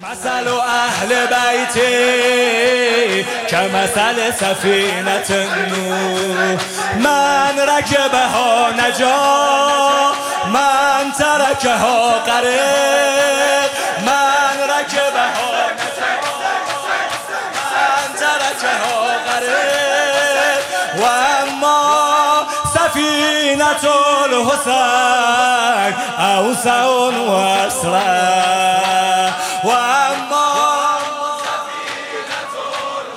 مثل اهل بیتی كمثل سفینة النوح من ركبها نجا من تركها غرق من ركبها نجا من تركها غرق واما سفینة الحسین اوسع واسرع واما سفینة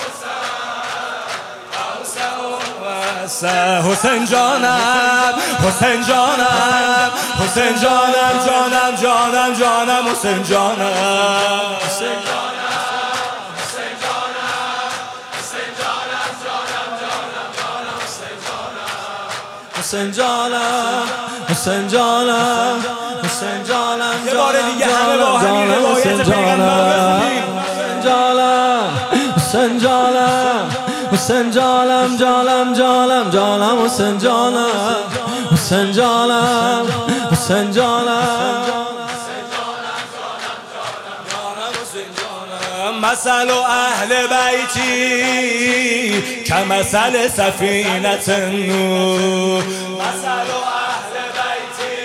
الحسین حسین جانم حسین جانم حسین جانم جانم جانم جانم حسین جانم حسین حسین جانم حسین جانم حسین جانم یه بار دیگه همه با همین روایت پیغمبر حسین جانم حسین جانم جانم جانم جانم حسین جانم حسین جانم حسین جانم مثل اهل بیتی كمثل سفینة النوح مثل اهل بیتی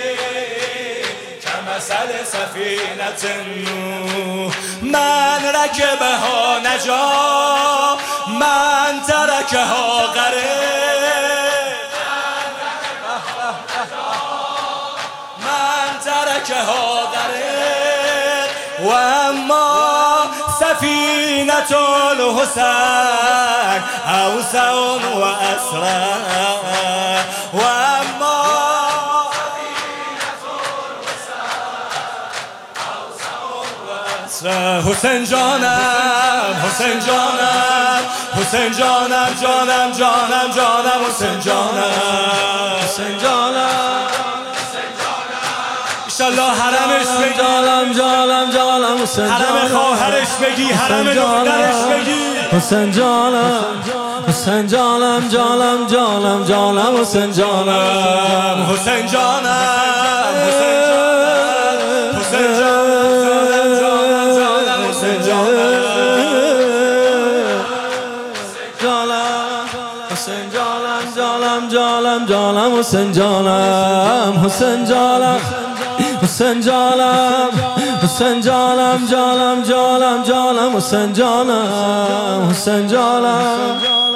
كمثل سفینة النوح من ركبها نجا من تركها غرق من تركها غرق واما سفینة الحسین اوسع واسرع واما سفینة الحسین حسین جانم حسین جانم حسین جانم جانم جانم جانم حسین جانم حسین جانم انشالله حرمش بگی جانم جانم جانم حسین حرم خواهرش بگی حرم دخترش بگی حسین جانم حسین جانم جانم جانم جانم حسین جانم حسین جانم حسین جانم حسین جانم جانم جانم حسین جانم حسین جانم حسین جانم حسین جانم جانم جانم جانم حسین جانم حسین جانم